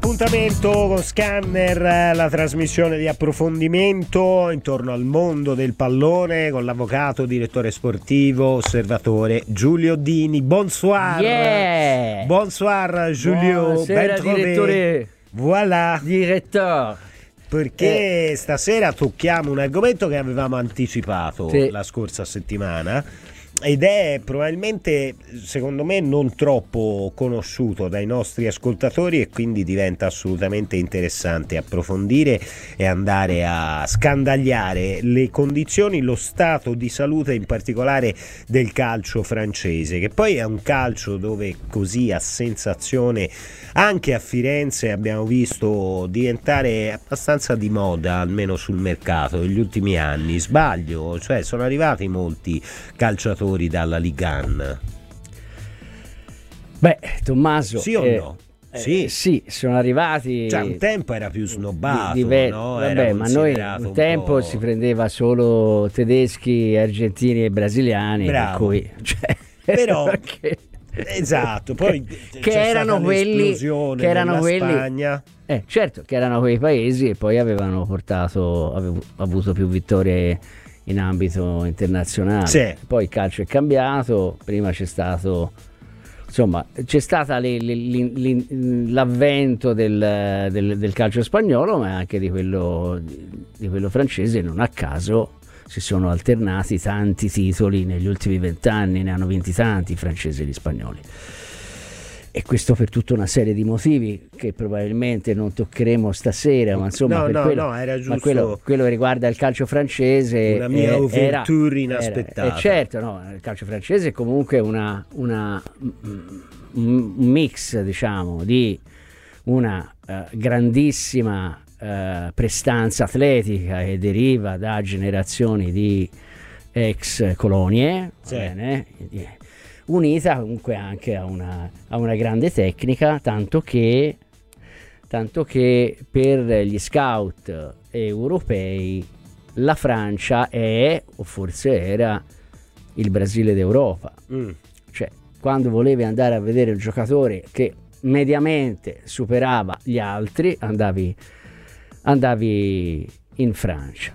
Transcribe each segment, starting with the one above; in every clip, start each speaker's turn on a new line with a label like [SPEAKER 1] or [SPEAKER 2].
[SPEAKER 1] Appuntamento con Scanner, la trasmissione di approfondimento intorno al mondo del pallone con l'avvocato, direttore sportivo, osservatore Giulio Dini. Bonsoir.
[SPEAKER 2] Yeah.
[SPEAKER 1] Bonsoir Giulio.
[SPEAKER 2] Buonasera direttore.
[SPEAKER 1] Voilà.
[SPEAKER 2] Direttore.
[SPEAKER 1] Perché stasera tocchiamo un argomento che avevamo anticipato la scorsa settimana ed è probabilmente, secondo me, non troppo conosciuto dai nostri ascoltatori, e quindi diventa assolutamente interessante approfondire e andare a scandagliare le condizioni, lo stato di salute in particolare del calcio francese, che poi è un calcio dove così a sensazione anche a Firenze abbiamo visto diventare abbastanza di moda, almeno sul mercato negli ultimi anni. Sbaglio? Cioè sono arrivati molti calciatori dalla Ligue 1.
[SPEAKER 2] Beh, Tommaso,
[SPEAKER 1] sì o no?
[SPEAKER 2] Sì, sono arrivati.
[SPEAKER 1] Cioè, un tempo era più snobbato, no?
[SPEAKER 2] Vabbè, ma noi un tempo si prendeva solo tedeschi, argentini e brasiliani.
[SPEAKER 1] Bravo.
[SPEAKER 2] Per cui,
[SPEAKER 1] però
[SPEAKER 2] perché...
[SPEAKER 1] esatto, poi
[SPEAKER 2] che erano quelli
[SPEAKER 1] che erano quelli Spagna.
[SPEAKER 2] Certo, che erano quei paesi e poi avevano avuto più vittorie in ambito internazionale.
[SPEAKER 1] Sì.
[SPEAKER 2] Poi il calcio è cambiato, prima c'è stato, insomma, c'è stata l'avvento del calcio spagnolo, ma anche di quello francese. Non a caso si sono alternati tanti titoli negli ultimi 20 anni, ne hanno vinti tanti i francesi e gli spagnoli. E questo per tutta una serie di motivi che probabilmente non toccheremo stasera, ma insomma
[SPEAKER 1] era giusto.
[SPEAKER 2] Ma quello che riguarda il calcio francese,
[SPEAKER 1] una mia ouverture inaspettata.
[SPEAKER 2] Certo, no, il calcio francese è comunque un mix, diciamo, di una grandissima prestanza atletica che deriva da generazioni di ex colonie,
[SPEAKER 1] sì.
[SPEAKER 2] Bene, unita comunque anche a una grande tecnica, tanto che per gli scout europei la Francia è, o forse era, il Brasile d'Europa. Cioè, quando volevi andare a vedere il giocatore che mediamente superava gli altri, andavi in Francia.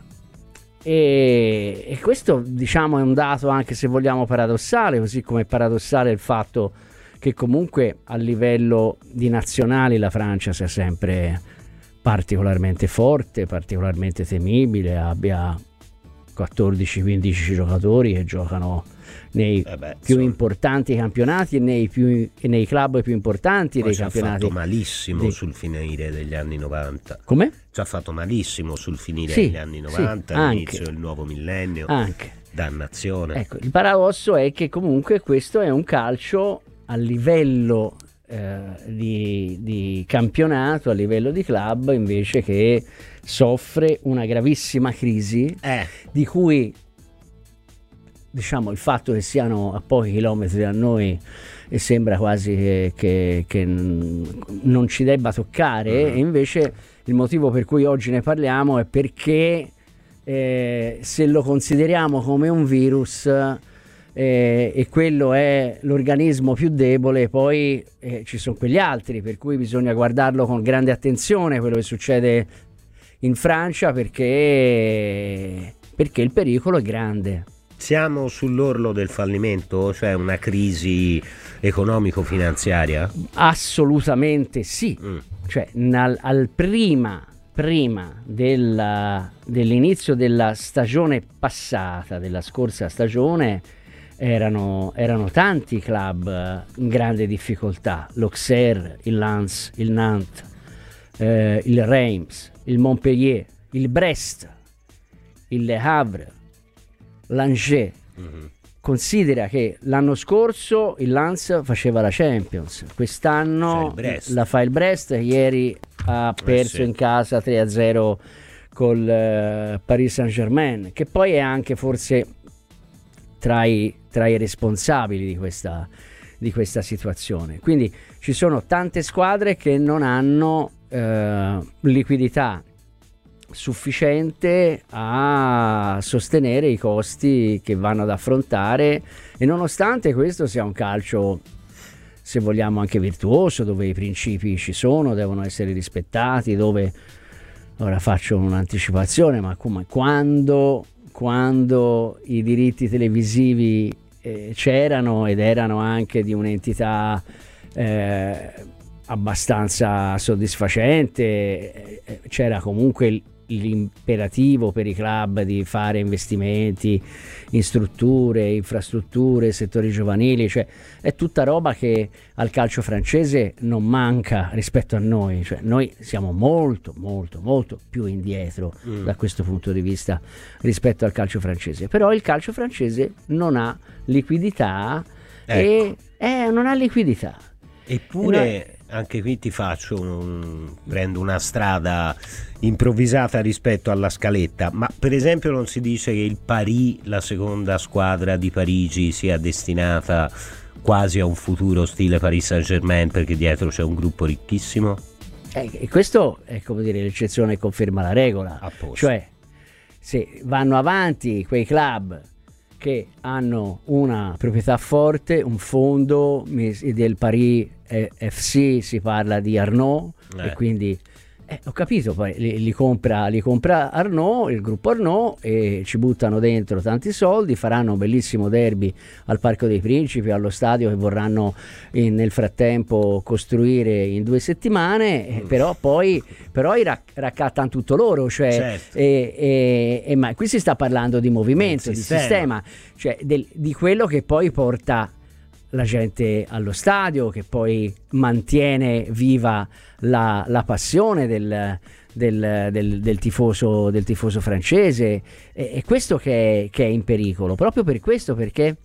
[SPEAKER 2] E questo, diciamo, è un dato, anche se vogliamo, paradossale, così come è paradossale il fatto che comunque a livello di nazionali la Francia sia sempre particolarmente forte, particolarmente temibile, abbia 14-15 giocatori che giocano nei più importanti campionati e nei club più importanti dei campionati.
[SPEAKER 1] Ci ha fatto malissimo sul finire degli anni 90.
[SPEAKER 2] Come?
[SPEAKER 1] Ci ha fatto malissimo sul finire degli anni 90, all'inizio del nuovo millennio.
[SPEAKER 2] Anche.
[SPEAKER 1] Dannazione.
[SPEAKER 2] Ecco, il paradosso è che comunque questo è un calcio a livello di campionato, a livello di club, invece, che soffre una gravissima crisi di cui, diciamo, il fatto che siano a pochi chilometri da noi e sembra quasi che non ci debba toccare, e invece il motivo per cui oggi ne parliamo è perché se lo consideriamo come un virus e quello è l'organismo più debole, poi ci sono quegli altri, per cui bisogna guardarlo con grande attenzione quello che succede in Francia, perché il pericolo è grande.
[SPEAKER 1] Siamo sull'orlo del fallimento, cioè una crisi economico-finanziaria?
[SPEAKER 2] Assolutamente sì. Cioè prima dell'inizio della stagione passata, della scorsa stagione, erano tanti club in grande difficoltà: l'Auxerre, il Lens, il Nantes, il Reims, il Montpellier, il Brest, il Le Havre, l'Angers. Considera che l'anno scorso il Lens faceva la Champions, quest'anno la fa il Brest. Ieri ha perso in casa 3-0 col Paris Saint-Germain, che poi è anche forse tra i responsabili di questa situazione. Quindi ci sono tante squadre che non hanno liquidità sufficiente a sostenere i costi che vanno ad affrontare, e nonostante questo sia un calcio se vogliamo anche virtuoso, dove i principi ci sono, devono essere rispettati, dove, ora faccio un'anticipazione, ma come quando i diritti televisivi c'erano ed erano anche di un'entità abbastanza soddisfacente, c'era comunque l'imperativo per i club di fare investimenti in strutture, infrastrutture, settori giovanili, cioè è tutta roba che al calcio francese non manca rispetto a noi, cioè noi siamo molto più indietro da questo punto di vista rispetto al calcio francese, però il calcio francese non ha liquidità,
[SPEAKER 1] ecco.
[SPEAKER 2] e non ha liquidità.
[SPEAKER 1] Eppure anche qui prendo una strada improvvisata rispetto alla scaletta, ma per esempio non si dice che il Paris, la seconda squadra di Parigi, sia destinata quasi a un futuro stile Paris Saint-Germain, perché dietro c'è un gruppo ricchissimo?
[SPEAKER 2] E questo è, come dire, l'eccezione conferma la regola, cioè se vanno avanti quei club che hanno una proprietà forte, un fondo del Paris FC, si parla di Arnaud, e quindi ho capito, poi li compra Arnaud, il gruppo Arnaud, e ci buttano dentro tanti soldi, faranno un bellissimo derby al Parco dei Principi, allo stadio che vorranno nel frattempo costruire in 2 settimane, però raccattano tutto loro, cioè, certo. Ma qui si sta parlando di movimento, di sistema, cioè di quello che poi porta la gente allo stadio, che poi mantiene viva la passione del tifoso francese, e questo che è in pericolo, proprio per questo, perché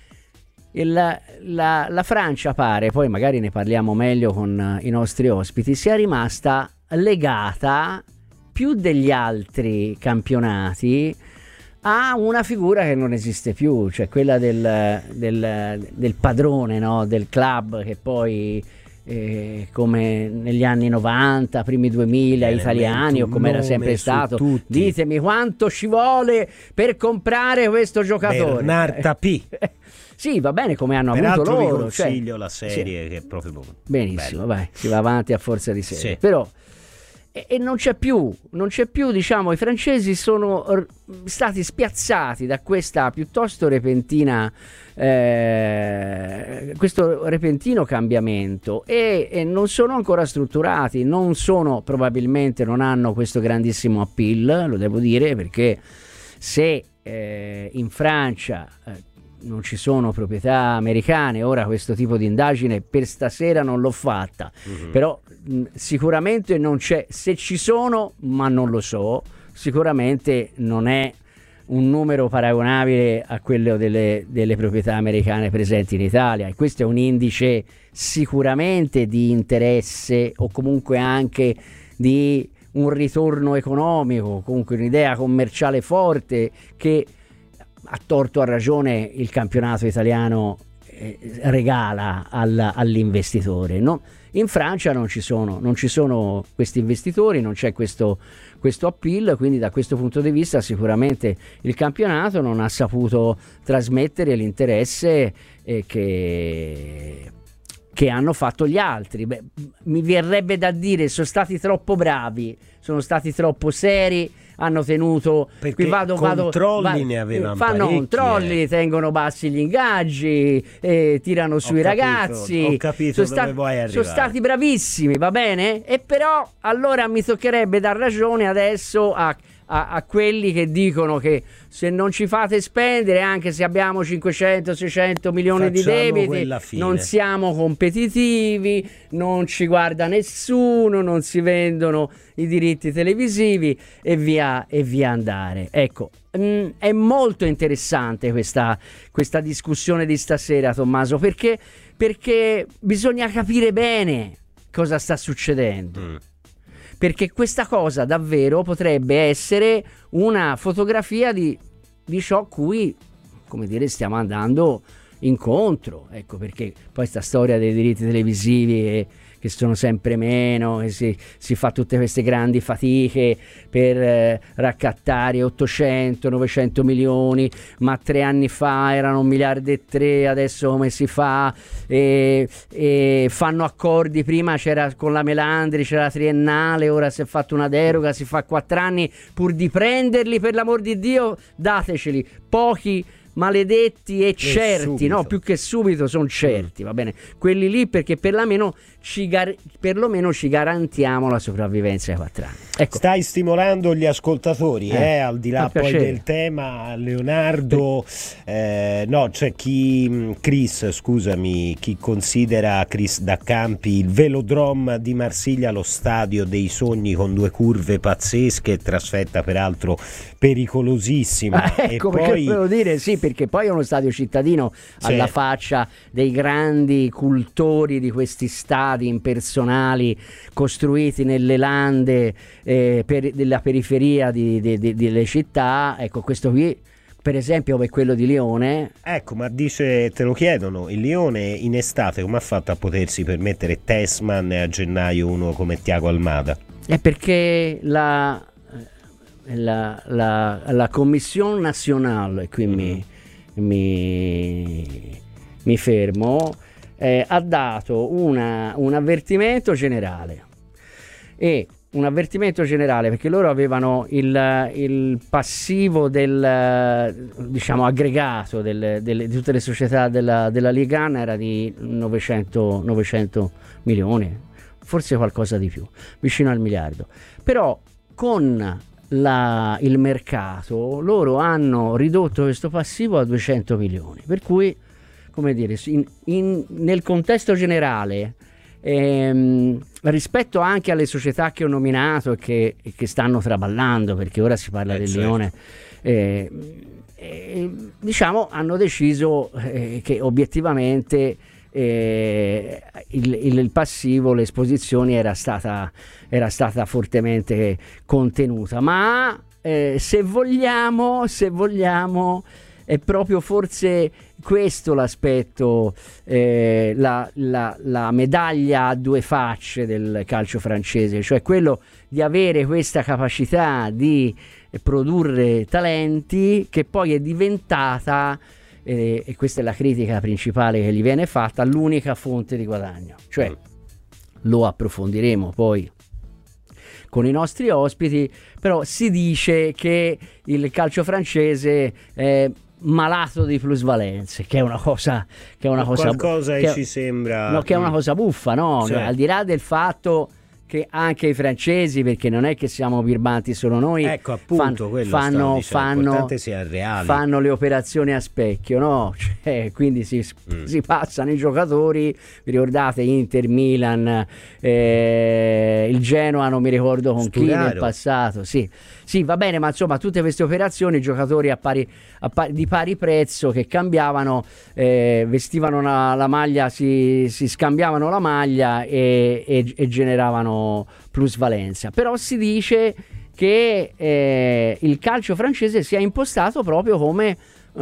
[SPEAKER 2] la Francia pare, poi magari ne parliamo meglio con i nostri ospiti, sia rimasta legata più degli altri campionati ha una figura che non esiste più, cioè quella del padrone, no? Del club, che poi come negli anni 90, primi 2000, italiani, o come era sempre stato, ditemi quanto ci vuole per comprare questo giocatore.
[SPEAKER 1] Bernard Tapie.
[SPEAKER 2] Sì, va bene, come hanno
[SPEAKER 1] peraltro
[SPEAKER 2] avuto loro.
[SPEAKER 1] Vi consiglio la serie, che è proprio
[SPEAKER 2] benissimo,
[SPEAKER 1] bello.
[SPEAKER 2] Vai, si va avanti a forza di serie.
[SPEAKER 1] Sì.
[SPEAKER 2] Però e non c'è più, diciamo, i francesi sono stati spiazzati da questa piuttosto repentina questo repentino cambiamento, e non sono ancora strutturati, probabilmente non hanno questo grandissimo appeal, lo devo dire, perché se in Francia non ci sono proprietà americane, ora questo tipo di indagine per stasera non l'ho fatta, però sicuramente non c'è, se ci sono, ma non lo so, sicuramente non è un numero paragonabile a quello delle proprietà americane presenti in Italia, e questo è un indice sicuramente di interesse, o comunque anche di un ritorno economico, comunque un'idea commerciale forte che, a torto o a ragione, il campionato italiano regala all'investitore, no? In Francia non ci sono questi investitori, non c'è questo appeal, quindi da questo punto di vista sicuramente il campionato non ha saputo trasmettere l'interesse che hanno fatto gli altri. Beh, mi verrebbe da dire, sono stati troppo bravi, sono stati troppo seri, hanno tenuto,
[SPEAKER 1] perché controlli ne avevano
[SPEAKER 2] fanno
[SPEAKER 1] parecchi,
[SPEAKER 2] controlli, tengono bassi gli ingaggi, tirano sui ragazzi.
[SPEAKER 1] Ho capito dove vuoi arrivare.
[SPEAKER 2] Sono stati bravissimi, va bene? E però allora mi toccherebbe dar ragione adesso a quelli che dicono che se non ci fate spendere, anche se abbiamo 500-600 milioni di debiti, non siamo competitivi, non ci guarda nessuno, non si vendono i diritti televisivi e via andare. Ecco, è molto interessante questa discussione di stasera, Tommaso, perché bisogna capire bene cosa sta succedendo. Perché questa cosa davvero potrebbe essere una fotografia di ciò a cui, come dire, stiamo andando incontro. Ecco, perché poi sta storia dei diritti televisivi che sono sempre meno, che si fa tutte queste grandi fatiche per raccattare 800-900 milioni, ma 3 anni fa erano 1,3 miliardi, adesso come si fa? E fanno accordi, prima c'era con la Melandri, c'era la triennale, ora si è fatto una deroga, si fa 4 anni, pur di prenderli, per l'amor di Dio dateceli, pochi maledetti e certi, subito. No, più che subito sono certi, va bene, quelli lì, perché perlomeno ci garantiamo la sopravvivenza ai 4 anni. Ecco.
[SPEAKER 1] Stai stimolando gli ascoltatori, al di là poi del tema, Leonardo. No, c'è chi considera Chris Daccampi il Velodrome di Marsiglia lo stadio dei sogni, con 2 curve pazzesche, trasferta peraltro pericolosissima.
[SPEAKER 2] Ecco, e perché poi volevo dire sì, perché poi è uno stadio cittadino, alla faccia dei grandi cultori di questi stadi impersonali costruiti nelle lande della periferia delle città. Ecco, questo qui per esempio è quello di Lione.
[SPEAKER 1] Ecco, ma te lo chiedono, il Lione in estate come ha fatto a potersi permettere Tessman e a gennaio uno come Thiago Almada?
[SPEAKER 2] È perché la Commissione Nazionale, qui mi fermo, ha dato un avvertimento generale, perché loro avevano il passivo diciamo aggregato di tutte le società della Ligue 1 era di 900 milioni, forse qualcosa di più, vicino al miliardo. Però con il mercato loro hanno ridotto questo passivo a 200 milioni, per cui, come dire, nel contesto generale, rispetto anche alle società che ho nominato e che stanno traballando, perché ora si parla del Lione, diciamo hanno deciso che obiettivamente il passivo, l'esposizione era stata fortemente contenuta, ma se vogliamo è proprio forse questo l'aspetto, la medaglia a 2 facce del calcio francese, cioè quello di avere questa capacità di produrre talenti, che poi è diventata, e questa è la critica principale che gli viene fatta, l'unica fonte di guadagno. Cioè, lo approfondiremo poi con i nostri ospiti, però si dice che il calcio francese è malato di plusvalenze, che è una cosa
[SPEAKER 1] qualcosa che ci sembra,
[SPEAKER 2] no, che è una cosa buffa, no? Certo. Al di là del fatto che anche i francesi, perché non è che siamo birbanti solo noi,
[SPEAKER 1] ecco, appunto, fanno
[SPEAKER 2] le operazioni a specchio, no? Cioè, quindi si passano i giocatori, vi ricordate Inter, Milan, il Genoa, non mi ricordo con chi nel passato, sì, va bene, ma insomma tutte queste operazioni, i giocatori di pari prezzo che cambiavano, vestivano la maglia, si scambiavano la maglia e generavano plusvalenza. Però si dice che il calcio francese sia impostato proprio come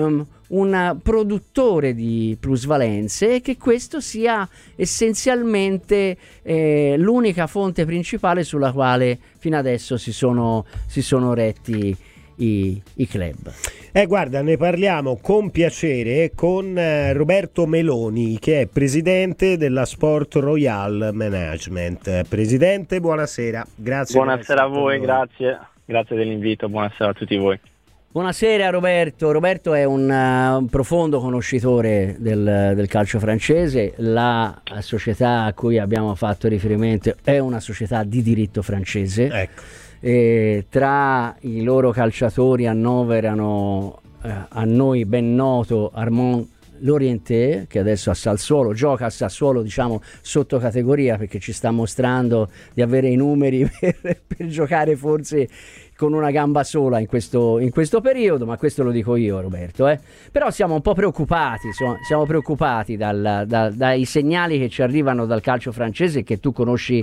[SPEAKER 2] un produttore di plusvalenze, e che questo sia essenzialmente l'unica fonte principale sulla quale fino adesso si sono retti i club.
[SPEAKER 1] Guarda, ne parliamo con piacere con Roberto Meloni, che è presidente della Sport Royal Management. Presidente, buonasera. Grazie.
[SPEAKER 3] Buonasera a voi, grazie dell'invito, buonasera a tutti voi.
[SPEAKER 2] Buonasera Roberto. Roberto è un profondo conoscitore del calcio francese. La società a cui abbiamo fatto riferimento è una società di diritto francese. Ecco. Tra i loro calciatori annoverano a noi ben noto Armand Lorienté, che adesso gioca a Sassuolo, diciamo sotto categoria, perché ci sta mostrando di avere i numeri per giocare forse con una gamba sola in questo periodo, ma questo lo dico io, Roberto. Però siamo un po' preoccupati, dai segnali che ci arrivano dal calcio francese, che tu conosci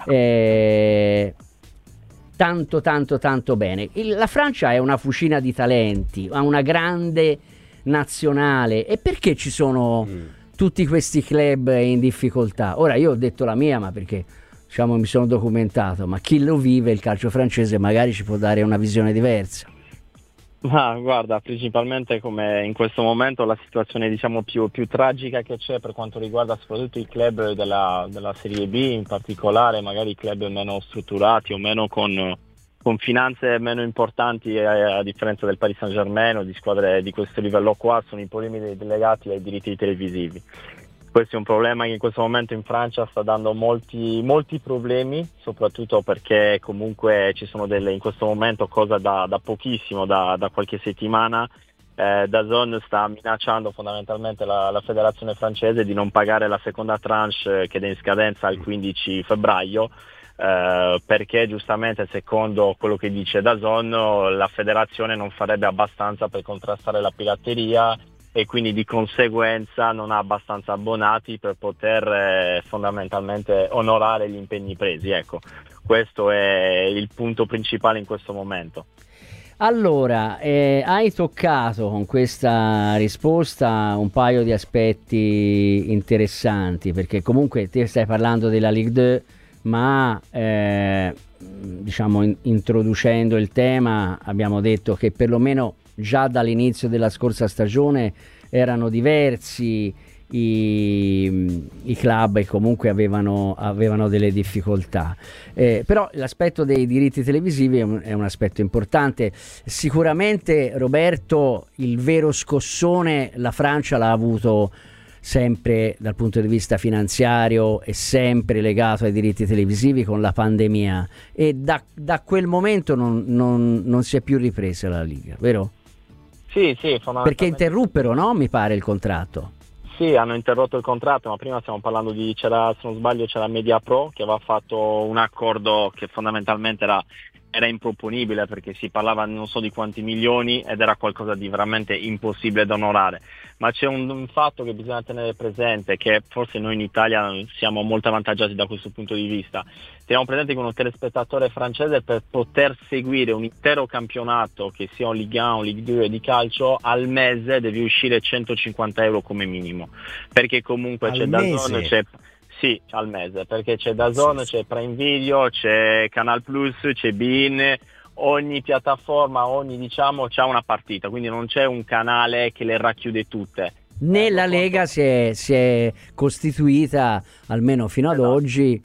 [SPEAKER 2] tanto bene. La Francia è una fucina di talenti, ha una grande nazionale. E perché ci sono tutti questi club in difficoltà. Ora io ho detto la mia, ma perché diciamo mi sono documentato, ma chi lo vive il calcio francese magari ci può dare una visione diversa.
[SPEAKER 3] Ma guarda, principalmente come in questo momento la situazione diciamo più tragica che c'è per quanto riguarda soprattutto i club della Serie B, in particolare magari i club meno strutturati o meno con finanze meno importanti, a differenza del Paris Saint-Germain o di squadre di questo livello qua, sono i problemi legati ai diritti televisivi. Questo è un problema che in questo momento in Francia sta dando molti problemi, soprattutto perché comunque ci sono in questo momento cosa da pochissimo, da qualche settimana, DAZN sta minacciando fondamentalmente la federazione francese di non pagare la seconda tranche che è in scadenza il 15 febbraio, perché giustamente secondo quello che dice DAZN la federazione non farebbe abbastanza per contrastare la pirateria e quindi di conseguenza non ha abbastanza abbonati per poter fondamentalmente onorare gli impegni presi. Ecco, questo è il punto principale in questo momento.
[SPEAKER 2] Allora, hai toccato con questa risposta un paio di aspetti interessanti, perché comunque te stai parlando della Ligue 2, ma diciamo introducendo il tema abbiamo detto che perlomeno già dall'inizio della scorsa stagione erano diversi i club e comunque avevano delle difficoltà, però l'aspetto dei diritti televisivi è un aspetto importante. Sicuramente, Roberto, il vero scossone la Francia l'ha avuto sempre dal punto di vista finanziario e sempre legato ai diritti televisivi con la pandemia, e da quel momento non si è più ripresa la Liga, vero?
[SPEAKER 3] Sì,
[SPEAKER 2] perché interruppero, no? Mi pare il contratto.
[SPEAKER 3] Sì, hanno interrotto il contratto, ma prima stiamo parlando c'era, se non sbaglio, c'era Mediapro che aveva fatto un accordo che fondamentalmente era improponibile, perché si parlava non so di quanti milioni ed era qualcosa di veramente impossibile da onorare. Ma c'è un fatto che bisogna tenere presente, che forse noi in Italia siamo molto avvantaggiati da questo punto di vista. Teniamo presente che uno telespettatore francese, per poter seguire un intero campionato, che sia un Ligue 1 o Ligue 2 di calcio, al mese deve uscire 150 euro come minimo, perché comunque c'è DAZN, sì, al mese, perché c'è DAZN, c'è Prime Video, c'è Canal Plus, c'è beIN, ogni piattaforma, c'ha una partita, quindi non c'è un canale che le racchiude tutte.
[SPEAKER 2] La Lega si è costituita, almeno fino ad oggi,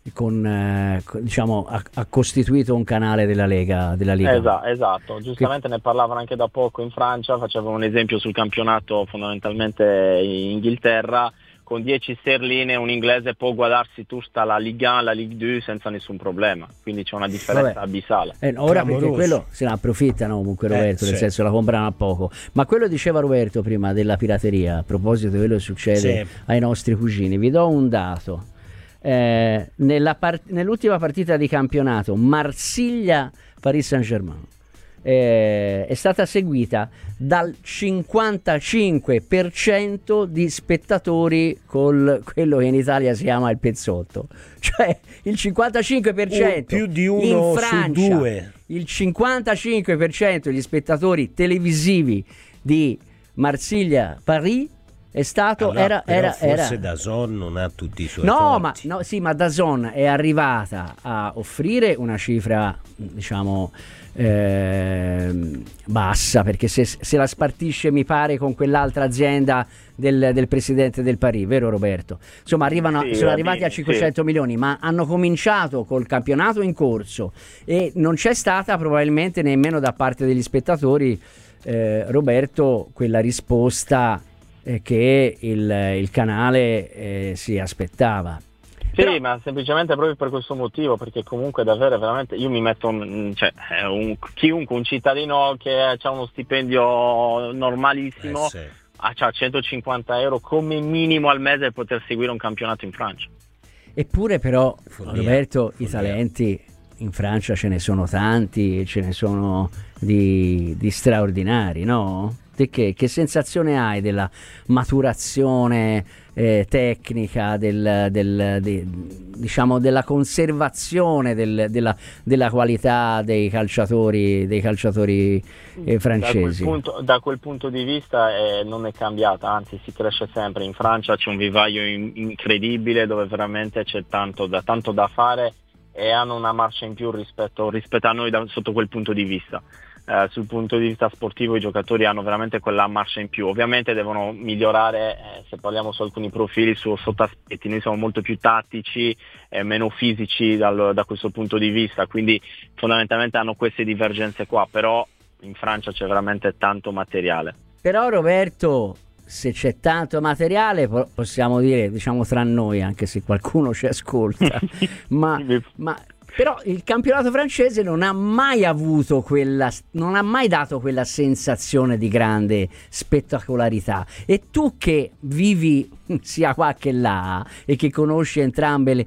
[SPEAKER 2] ha costituito un canale della Lega.
[SPEAKER 3] Esatto. Giustamente ne parlavano anche da poco in Francia, facevano un esempio sul campionato fondamentalmente in Inghilterra. Con 10 sterline un inglese può guardarsi tutta la Ligue 1, la Ligue 2 senza nessun problema, quindi c'è una differenza abissale.
[SPEAKER 2] Ora perché quello se ne approfittano comunque, Roberto, nel senso la comprano a poco. Ma quello diceva Roberto prima della pirateria, a proposito di quello che succede ai nostri cugini, vi do un dato. Nell'ultima partita di campionato Marsiglia-Paris Saint-Germain è stata seguita dal 55% di spettatori con quello che in Italia si chiama il pezzotto, cioè il 55%
[SPEAKER 1] più di uno in Francia, su due.
[SPEAKER 2] Il 55% degli spettatori televisivi di Marsiglia-Paris è stato
[SPEAKER 1] forse DAZN non ha tutti i suoi torti.
[SPEAKER 2] Ma DAZN è arrivata a offrire una cifra bassa, perché se la spartisce mi pare con quell'altra azienda del presidente del Paris, vero Roberto? Insomma sono arrivati a 500 milioni, ma hanno cominciato col campionato in corso e non c'è stata probabilmente nemmeno da parte degli spettatori, Roberto, quella risposta che il canale si aspettava.
[SPEAKER 3] Sì, ma semplicemente proprio per questo motivo, perché comunque davvero veramente io mi metto chiunque, un cittadino che ha uno stipendio normalissimo, ha 150 euro come minimo al mese per poter seguire un campionato in Francia.
[SPEAKER 2] Eppure però, Roberto, i talenti in Francia ce ne sono tanti, ce ne sono di straordinari, no? Te che sensazione hai della maturazione tecnica, diciamo della conservazione della qualità dei calciatori francesi?
[SPEAKER 3] Da quel punto di vista non è cambiata, anzi si cresce sempre. In Francia c'è un vivaio incredibile dove veramente c'è tanto da fare e hanno una marcia in più rispetto a noi sotto quel punto di vista. Sul punto di vista sportivo i giocatori hanno veramente quella marcia in più, ovviamente devono migliorare, se parliamo su alcuni profili, sotto aspetti. Noi siamo molto più tattici e meno fisici da questo punto di vista, quindi fondamentalmente hanno queste divergenze qua, però in Francia c'è veramente tanto materiale.
[SPEAKER 2] Però Roberto, se c'è tanto materiale possiamo dire, diciamo tra noi, anche se qualcuno ci ascolta, ma però il campionato francese non ha mai dato quella sensazione di grande spettacolarità. E tu che vivi sia qua che là e che conosci entrambe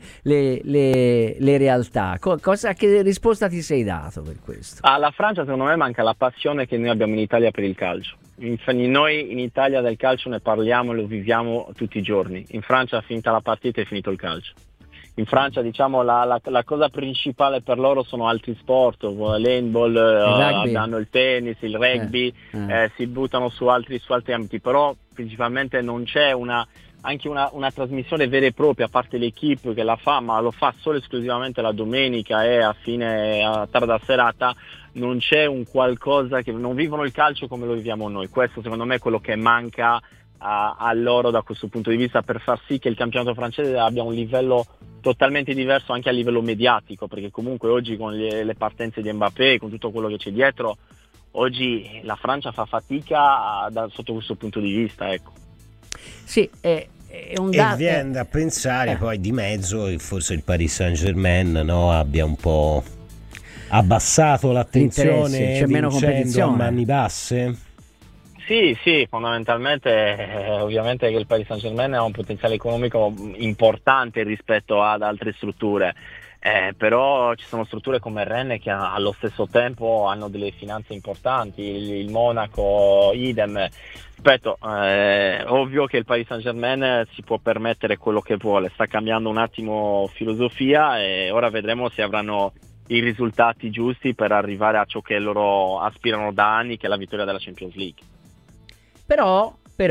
[SPEAKER 2] le realtà, che risposta ti sei dato per questo?
[SPEAKER 3] Alla Francia secondo me manca la passione che noi abbiamo in Italia per il calcio. Noi in Italia del calcio ne parliamo e lo viviamo tutti i giorni. In Francia finita la partita è finito il calcio. In Francia diciamo la cosa principale per loro sono altri sport, l'handball, hanno il tennis, il rugby, si buttano su altri ambiti, però principalmente non c'è una trasmissione vera e propria, a parte l'equipe che la fa, ma lo fa solo esclusivamente la domenica e a tarda serata. Non c'è un qualcosa che non vivono il calcio come lo viviamo noi. Questo secondo me è quello che manca a loro da questo punto di vista, per far sì che il campionato francese abbia un livello totalmente diverso anche a livello mediatico, perché comunque oggi con le partenze di Mbappé, con tutto quello che c'è dietro, oggi la Francia fa fatica sotto questo punto di vista, ecco.
[SPEAKER 2] Sì, è un dato.
[SPEAKER 1] E viene da pensare poi di mezzo che forse il Paris Saint-Germain abbia un po' abbassato l'attenzione,
[SPEAKER 2] c'è meno competizione
[SPEAKER 1] a mani basse.
[SPEAKER 3] Sì, fondamentalmente ovviamente che il Paris Saint-Germain ha un potenziale economico importante rispetto ad altre strutture, però ci sono strutture come Rennes che allo stesso tempo hanno delle finanze importanti, il Monaco idem. Ripeto, ovvio che il Paris Saint-Germain si può permettere quello che vuole, sta cambiando un attimo filosofia e ora vedremo se avranno i risultati giusti per arrivare a ciò che loro aspirano da anni, che è la vittoria della Champions League.
[SPEAKER 2] Però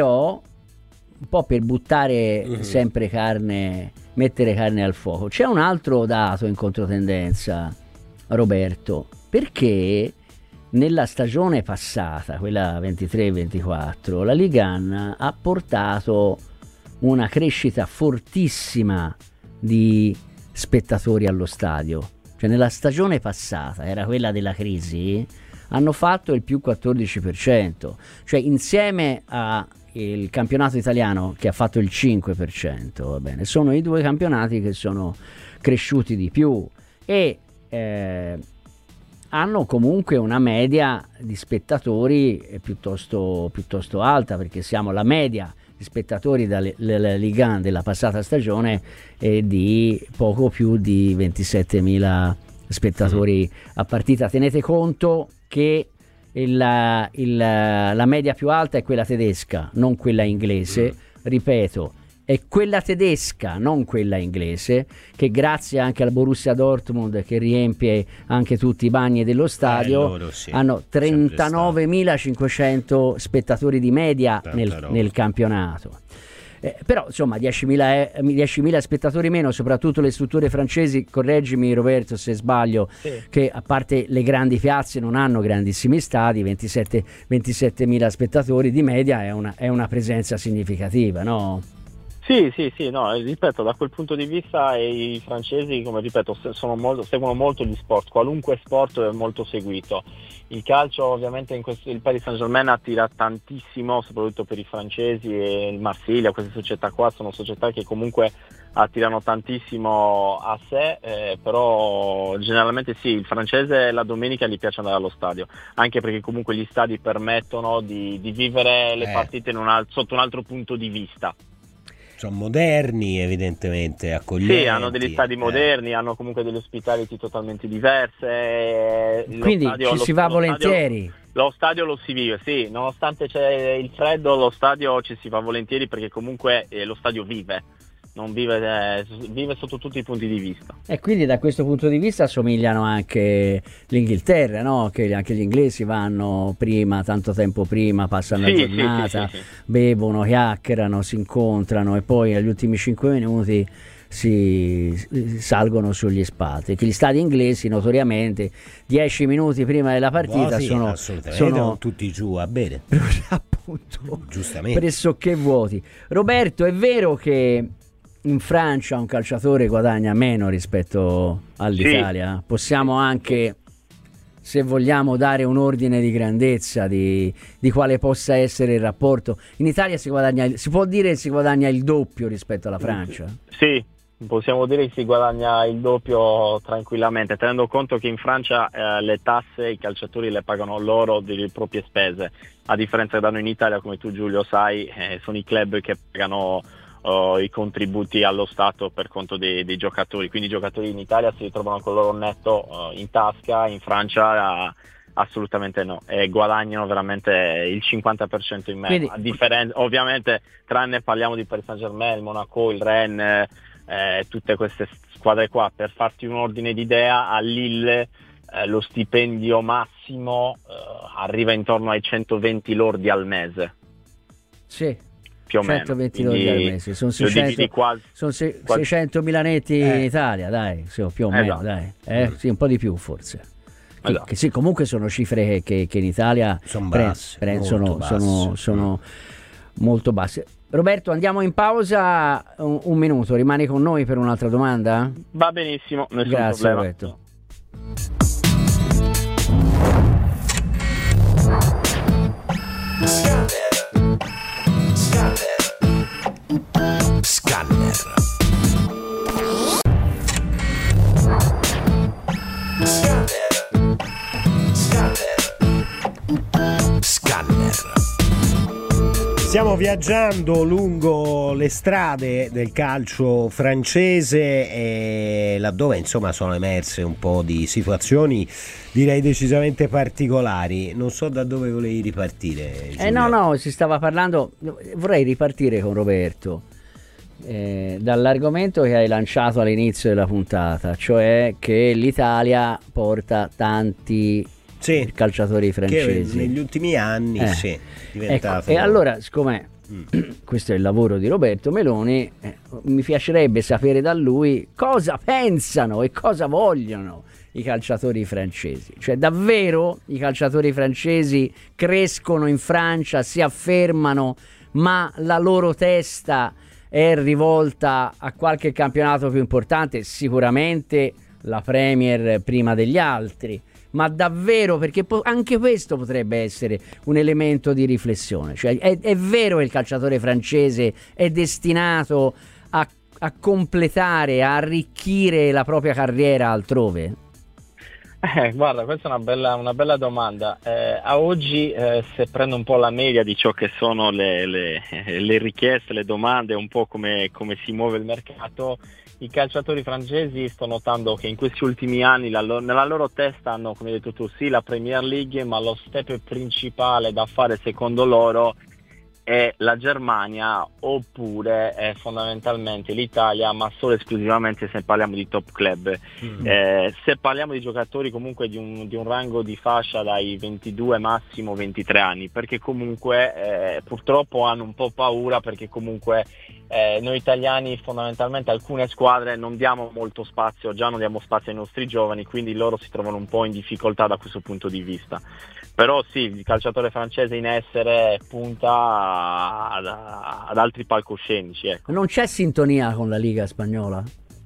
[SPEAKER 2] un po' per buttare sempre mettere carne al fuoco, c'è un altro dato in controtendenza, Roberto, perché nella stagione passata, quella 23-24, la Ligue 1 ha portato una crescita fortissima di spettatori allo stadio. Cioè nella stagione passata, era quella della crisi, hanno fatto il più 14%, cioè insieme al campionato italiano che ha fatto il 5%, va bene, sono i due campionati che sono cresciuti di più e hanno comunque una media di spettatori piuttosto alta, perché siamo la media di spettatori della Ligue 1 della passata stagione è di poco più di 27.000 spettatori a partita. Tenete conto che la media più alta è quella tedesca, non quella inglese, ripeto, è quella tedesca, non quella inglese, che grazie anche al Borussia Dortmund, che riempie anche tutti i bagni dello stadio, hanno 39.500 spettatori di media nel campionato. Però insomma 10.000 spettatori meno, soprattutto le strutture francesi, correggimi Roberto se sbaglio, che a parte le grandi piazze non hanno grandissimi stadi, 27.000 spettatori di media è una presenza significativa, no?
[SPEAKER 3] Sì, no, ripeto, da quel punto di vista i francesi, come ripeto, seguono molto gli sport, qualunque sport è molto seguito. Il calcio ovviamente il Paris Saint-Germain attira tantissimo, soprattutto per i francesi, e il Marsiglia, queste società qua sono società che comunque attirano tantissimo a sé, però generalmente sì, il francese la domenica gli piace andare allo stadio, anche perché comunque gli stadi permettono di vivere le partite sotto un altro punto di vista.
[SPEAKER 1] Sono moderni, evidentemente, accoglienti.
[SPEAKER 3] Sì, hanno degli stadi moderni, hanno comunque delle ospitality totalmente diverse.
[SPEAKER 2] Quindi ci si va volentieri.
[SPEAKER 3] Lo stadio lo si vive, sì, nonostante c'è il freddo, lo stadio ci si fa volentieri perché comunque lo stadio vive, non vive, vive sotto tutti i punti di vista.
[SPEAKER 2] E quindi da questo punto di vista assomigliano anche l'Inghilterra, no? Che anche gli inglesi vanno prima, tanto tempo prima, passano la giornata,
[SPEAKER 3] sì.
[SPEAKER 2] bevono, chiacchierano, si incontrano e poi agli ultimi 5 minuti si salgono sugli spalti. Che gli stadi inglesi notoriamente 10 minuti prima della partita sono
[SPEAKER 1] tutti giù a bere,
[SPEAKER 2] appunto,
[SPEAKER 1] giustamente,
[SPEAKER 2] pressoché vuoti. Roberto, è vero che in Francia un calciatore guadagna meno rispetto all'Italia? Possiamo anche, se vogliamo, dare un ordine di grandezza di quale possa essere il rapporto. In Italia si può dire che si guadagna il doppio rispetto alla Francia?
[SPEAKER 3] Sì, possiamo dire che si guadagna il doppio tranquillamente, tenendo conto che in Francia le tasse i calciatori le pagano loro delle proprie spese, a differenza da noi in Italia, come tu Giulio sai, sono i club che pagano i contributi allo Stato per conto dei giocatori, quindi i giocatori in Italia si ritrovano con il loro netto in tasca, in Francia assolutamente no, e guadagnano veramente il 50% in meno. Quindi, a differenza, ovviamente, tranne parliamo di Paris Saint-Germain, il Monaco, il Rennes, tutte queste squadre qua. Per farti un ordine d'idea, a Lille lo stipendio massimo arriva intorno ai 120 lordi al mese.
[SPEAKER 2] Sì.
[SPEAKER 3] Più o
[SPEAKER 2] 120
[SPEAKER 3] meno.
[SPEAKER 2] lordi al mese, sono 600 milanetti in Italia, dai, sì, più o meno, dai. Sì, un po' di più forse. Che sì, comunque sono cifre che in Italia
[SPEAKER 1] sono basse,
[SPEAKER 2] sono molto basse. Roberto, andiamo in pausa un minuto, rimani con noi per un'altra domanda?
[SPEAKER 3] Va benissimo, nessun
[SPEAKER 2] Grazie,
[SPEAKER 3] problema.
[SPEAKER 2] Roberto.
[SPEAKER 1] Stiamo viaggiando lungo le strade del calcio francese e laddove insomma sono emerse un po' di situazioni direi decisamente particolari. Non so da dove volevi ripartire, Giulia.
[SPEAKER 2] No, si stava parlando, vorrei ripartire con Roberto dall'argomento che hai lanciato all'inizio della puntata, cioè che l'Italia porta tanti calciatori francesi
[SPEAKER 1] che negli ultimi anni è diventato.
[SPEAKER 2] E allora, siccome questo è il lavoro di Roberto Meloni, mi piacerebbe sapere da lui cosa pensano e cosa vogliono i calciatori francesi. Cioè, davvero i calciatori francesi crescono in Francia, si affermano, ma la loro testa è rivolta a qualche campionato più importante, sicuramente la Premier prima degli altri, ma davvero, perché anche questo potrebbe essere un elemento di riflessione. Cioè, è vero che il calciatore francese è destinato a completare, a arricchire la propria carriera altrove?
[SPEAKER 3] Guarda, questa è una bella domanda. A oggi, se prendo un po' la media di ciò che sono le richieste, le domande, un po' come si muove il mercato, i calciatori francesi sto notando che in questi ultimi anni nella loro testa hanno, come hai detto tu, sì, la Premier League, ma lo step principale da fare secondo loro è la Germania oppure fondamentalmente l'Italia, ma solo esclusivamente se parliamo di top club. Se parliamo di giocatori comunque di un rango di fascia dai 22 massimo 23 anni, perché comunque purtroppo hanno un po' paura, perché comunque noi italiani fondamentalmente alcune squadre non diamo molto spazio, già non diamo spazio ai nostri giovani, quindi loro si trovano un po' in difficoltà da questo punto di vista. Però sì, il calciatore francese in essere punta ad altri palcoscenici. Ecco.
[SPEAKER 2] Non c'è sintonia con la Liga spagnola?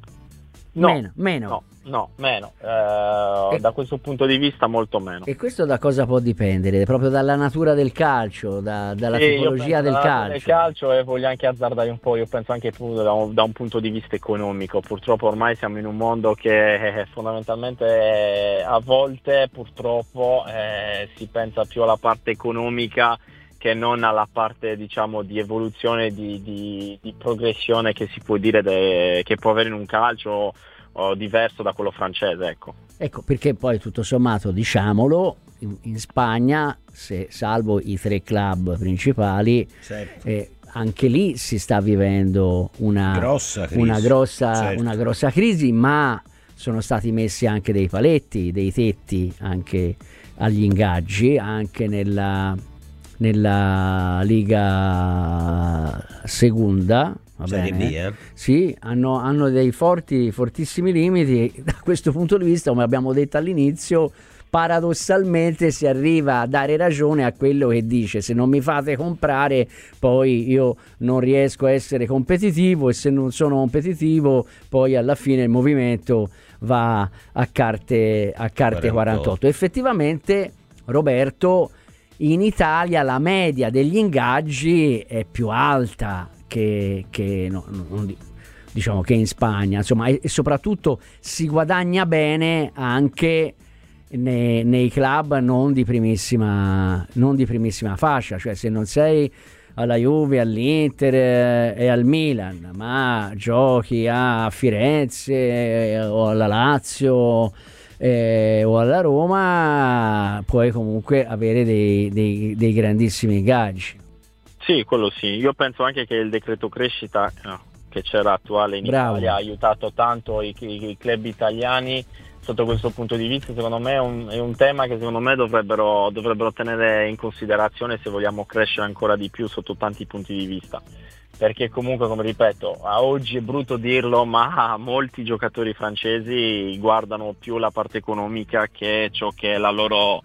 [SPEAKER 3] No,
[SPEAKER 2] meno.
[SPEAKER 3] No, meno. Da questo punto di vista molto meno.
[SPEAKER 2] E questo da cosa può dipendere? Proprio dalla natura del calcio, dalla tipologia del calcio?
[SPEAKER 3] E voglio anche azzardare un po', io penso anche da un punto di vista economico. Purtroppo ormai siamo in un mondo che fondamentalmente a volte purtroppo si pensa più alla parte economica che non alla parte, diciamo, di evoluzione, di progressione che si può dire che può avere in un calcio diverso da quello francese, ecco.
[SPEAKER 2] Ecco, perché poi tutto sommato, diciamolo, in Spagna, salvo i 3 club principali, anche lì si sta vivendo una grossa crisi, ma sono stati messi anche dei paletti, dei tetti anche agli ingaggi, anche nella Liga Segunda.
[SPEAKER 1] Serie B,
[SPEAKER 2] Sì, hanno dei fortissimi limiti. Da questo punto di vista, come abbiamo detto all'inizio, paradossalmente si arriva a dare ragione a quello che dice: se non mi fate comprare, poi io non riesco a essere competitivo, e se non sono competitivo, poi alla fine il movimento va a carte 48. Effettivamente, Roberto, in Italia la media degli ingaggi è più alta che diciamo che in Spagna, insomma, e soprattutto si guadagna bene anche nei club non di primissima fascia, cioè se non sei alla Juve, all'Inter e al Milan, ma giochi a Firenze o alla Lazio o alla Roma, puoi comunque avere dei grandissimi ingaggi.
[SPEAKER 3] Sì, quello sì. Io penso anche che il decreto crescita che c'era attuale in Italia ha aiutato tanto i club italiani sotto questo punto di vista. Secondo me è un tema che secondo me dovrebbero tenere in considerazione se vogliamo crescere ancora di più sotto tanti punti di vista, perché comunque, come ripeto, a oggi è brutto dirlo, ma molti giocatori francesi guardano più la parte economica che ciò che è la loro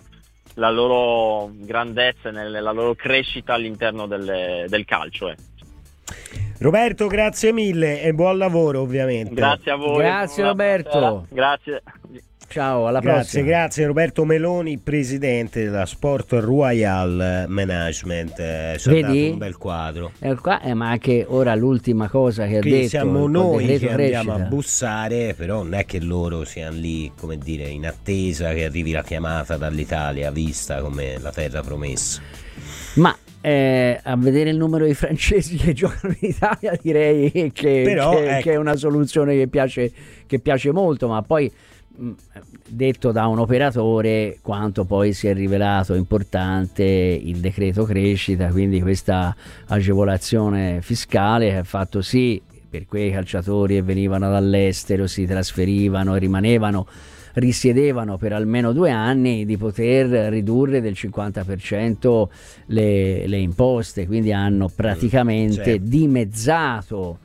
[SPEAKER 3] grandezza, la loro crescita all'interno del calcio.
[SPEAKER 1] Roberto, grazie mille e buon lavoro, ovviamente.
[SPEAKER 3] Grazie a voi.
[SPEAKER 2] Grazie Roberto.
[SPEAKER 3] Grazie.
[SPEAKER 2] Ciao, alla prossima.
[SPEAKER 1] Grazie Roberto Meloni, presidente della Sport Royal Management. Ci ha dato un bel quadro.
[SPEAKER 2] Ma anche ora l'ultima cosa che ha detto.
[SPEAKER 1] Siamo noi che andiamo a bussare, però non è che loro siano lì, come dire, in attesa che arrivi la chiamata dall'Italia, vista come la terra promessa.
[SPEAKER 2] Ma a vedere il numero di francesi che giocano in Italia, direi che è una soluzione che piace molto, ma poi, detto da un operatore, quanto poi si è rivelato importante il decreto crescita, quindi questa agevolazione fiscale che ha fatto sì, per quei calciatori che venivano dall'estero, si trasferivano e risiedevano per almeno 2 anni, di poter ridurre del 50% le imposte, quindi hanno praticamente dimezzato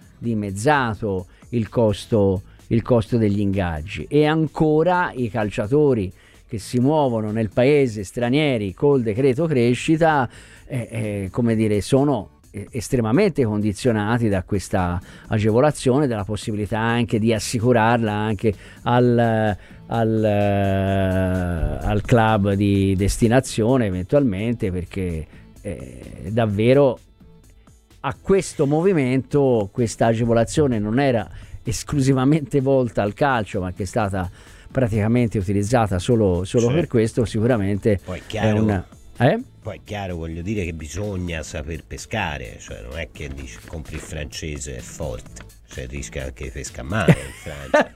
[SPEAKER 2] il costo degli ingaggi. E ancora i calciatori che si muovono nel paese, stranieri, col decreto crescita, come dire, sono estremamente condizionati da questa agevolazione, dalla possibilità anche di assicurarla anche al club di destinazione eventualmente, perché davvero a questo movimento questa agevolazione non era esclusivamente volta al calcio, ma che è stata praticamente utilizzata solo per questo. Sicuramente
[SPEAKER 1] poi Poi è chiaro, voglio dire, che bisogna saper pescare, cioè non è che dici compri il francese è forte, cioè rischia anche di pesca male in Francia.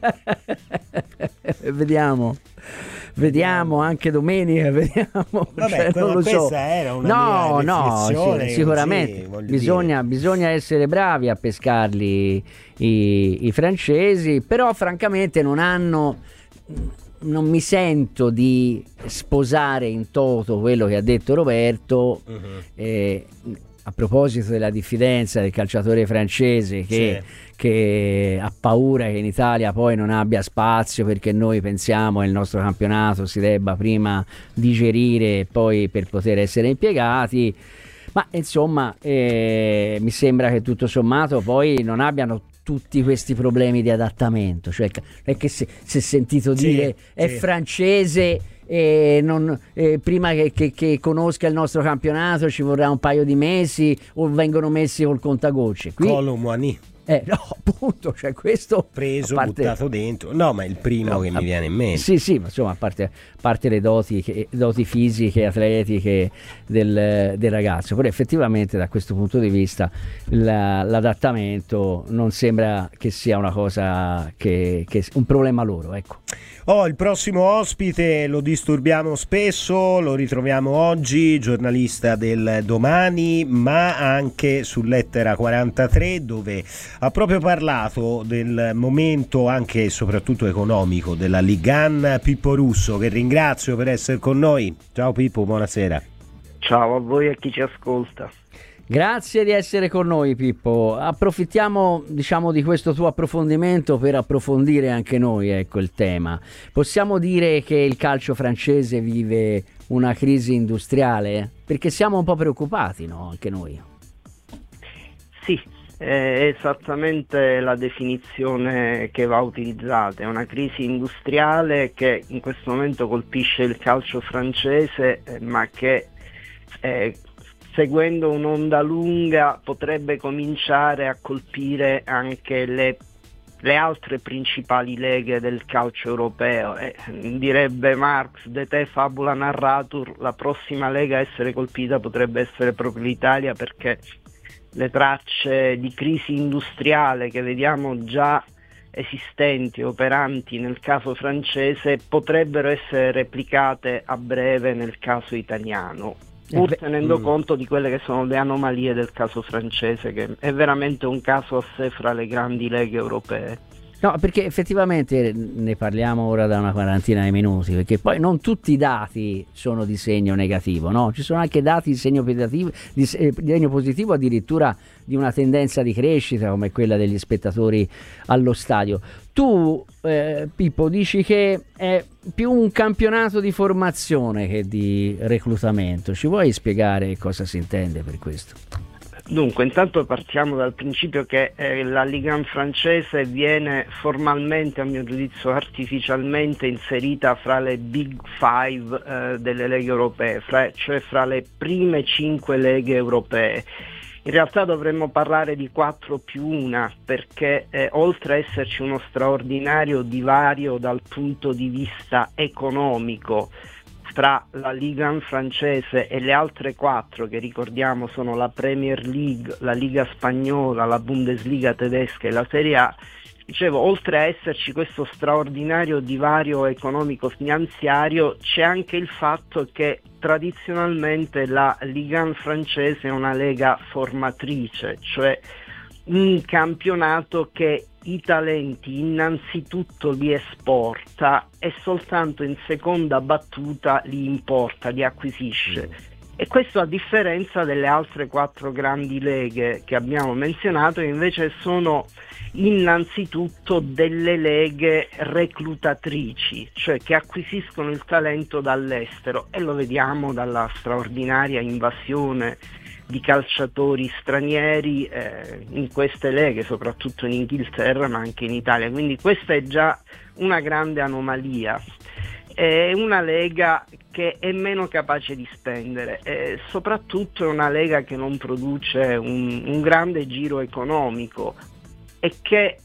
[SPEAKER 2] Vediamo anche domenica, vediamo.
[SPEAKER 1] Vabbè,
[SPEAKER 2] non lo so.
[SPEAKER 1] Era una riflessione,
[SPEAKER 2] sicuramente bisogna essere bravi a pescarli i francesi, però francamente non mi sento di sposare in toto quello che ha detto Roberto. A proposito della diffidenza del calciatore francese che ha paura che in Italia poi non abbia spazio, perché noi pensiamo che il nostro campionato si debba prima digerire poi per poter essere impiegati, ma insomma mi sembra che tutto sommato poi non abbiano tutti questi problemi di adattamento, cioè è che si è sentito dire è francese e prima che conosca il nostro campionato ci vorrà un paio di mesi, o vengono messi col contagocce. Qui No, appunto, cioè questo
[SPEAKER 1] preso, buttato dentro. No, ma è il primo che mi viene in mente.
[SPEAKER 2] Sì, ma insomma, a parte le doti fisiche, atletiche del ragazzo, però effettivamente da questo punto di vista l'adattamento non sembra che sia una cosa che un problema loro, ecco.
[SPEAKER 1] Il prossimo ospite lo disturbiamo spesso, lo ritroviamo oggi, giornalista del Domani, ma anche su Lettera 43, dove ha proprio parlato del momento anche e soprattutto economico della Ligan. Pippo Russo, che ringrazio per essere con noi. Ciao Pippo, buonasera.
[SPEAKER 4] Ciao a voi e a chi ci ascolta.
[SPEAKER 2] Grazie di essere con noi, Pippo. Approfittiamo, diciamo, di questo tuo approfondimento per approfondire anche noi, ecco, il tema. Possiamo dire che il calcio francese vive una crisi industriale? Perché siamo un po' preoccupati, no? Anche noi.
[SPEAKER 4] Sì, è esattamente la definizione che va utilizzata. È una crisi industriale che in questo momento colpisce il calcio francese, ma che seguendo un'onda lunga potrebbe cominciare a colpire anche le altre principali leghe del calcio europeo. Direbbe Marx, de te fabula narratur, la prossima lega a essere colpita potrebbe essere proprio l'Italia, perché le tracce di crisi industriale che vediamo già esistenti, operanti nel caso francese, potrebbero essere replicate a breve nel caso italiano, pur tenendo conto di quelle che sono le anomalie del caso francese, che è veramente un caso a sé fra le grandi leghe europee.
[SPEAKER 2] No, perché effettivamente ne parliamo ora da una quarantina di minuti, perché poi non tutti i dati sono di segno negativo, no? Ci sono anche dati di segno positivo, addirittura di una tendenza di crescita come quella degli spettatori allo stadio. Tu, Pippo, dici che è più un campionato di formazione che di reclutamento. Ci vuoi spiegare cosa si intende per questo?
[SPEAKER 4] Dunque, intanto partiamo dal principio che la Ligue 1 francese viene formalmente, a mio giudizio artificialmente, inserita fra le Big Five delle leghe europee, cioè fra le prime 5 leghe europee. In realtà dovremmo parlare di 4+1, perché oltre a esserci uno straordinario divario dal punto di vista economico tra la Ligue 1 francese e le altre 4, che ricordiamo sono la Premier League, la Liga spagnola, la Bundesliga tedesca e la Serie A, dicevo, oltre a esserci questo straordinario divario economico-finanziario, c'è anche il fatto che tradizionalmente la Ligue 1 francese è una lega formatrice, cioè un campionato che i talenti innanzitutto li esporta e soltanto in seconda battuta li importa, li acquisisce. E questo a differenza delle altre 4 grandi leghe che abbiamo menzionato, che invece sono innanzitutto delle leghe reclutatrici, cioè che acquisiscono il talento dall'estero, e lo vediamo dalla straordinaria invasione di calciatori stranieri in queste leghe, soprattutto in Inghilterra ma anche in Italia. Quindi questa è già una grande anomalia. È una lega che è meno capace di spendere, soprattutto è una lega che non produce un grande giro economico e che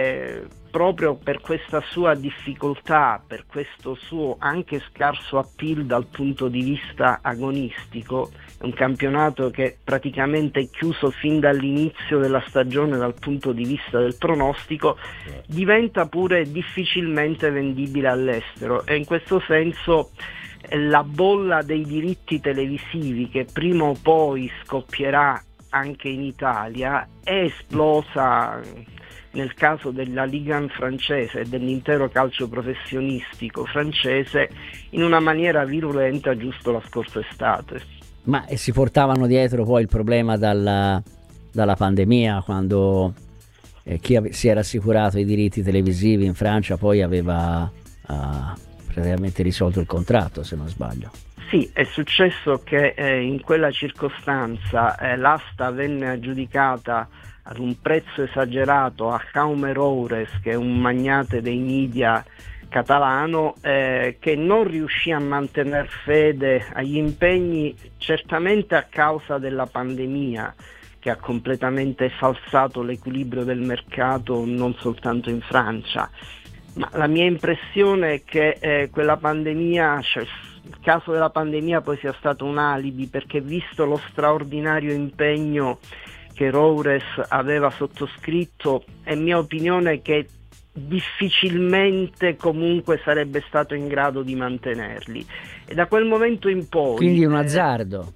[SPEAKER 4] proprio per questa sua difficoltà, per questo suo anche scarso appeal dal punto di vista agonistico, è un campionato che praticamente è chiuso fin dall'inizio della stagione dal punto di vista del pronostico, diventa pure difficilmente vendibile all'estero, e in questo senso la bolla dei diritti televisivi, che prima o poi scoppierà anche in Italia, è esplosa nel caso della Ligue 1 francese e dell'intero calcio professionistico francese in una maniera virulenta giusto la scorsa estate.
[SPEAKER 2] Ma si portavano dietro poi il problema dalla pandemia, quando chi si era assicurato i diritti televisivi in Francia poi aveva praticamente risolto il contratto, se non sbaglio.
[SPEAKER 4] Sì, è successo che in quella circostanza l'asta venne aggiudicata ad un prezzo esagerato a Jaume Roures, che è un magnate dei media catalano, che non riuscì a mantenere fede agli impegni, certamente a causa della pandemia, che ha completamente falsato l'equilibrio del mercato non soltanto in Francia. Ma la mia impressione è che quella pandemia, cioè il caso della pandemia poi sia stato un alibi, perché visto lo straordinario impegno che Roures aveva sottoscritto, è mia opinione che difficilmente comunque sarebbe stato in grado di mantenerli, e da quel momento in poi
[SPEAKER 2] quindi un azzardo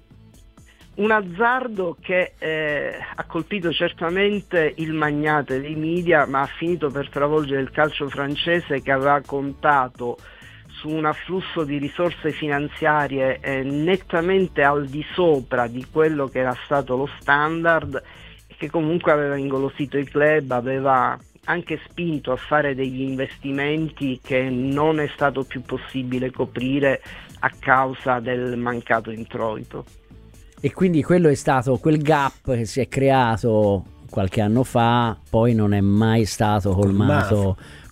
[SPEAKER 2] che ha colpito certamente il magnate dei media, ma ha finito per travolgere il calcio francese, che aveva contato su un afflusso di risorse finanziarie nettamente al di sopra di quello che era stato lo standard, e che comunque aveva ingolosito i club, aveva anche spinto a fare degli investimenti che non è stato più possibile coprire a causa del mancato introito. E quindi quello è stato quel gap che si è creato qualche anno fa, poi non è mai stato colmato.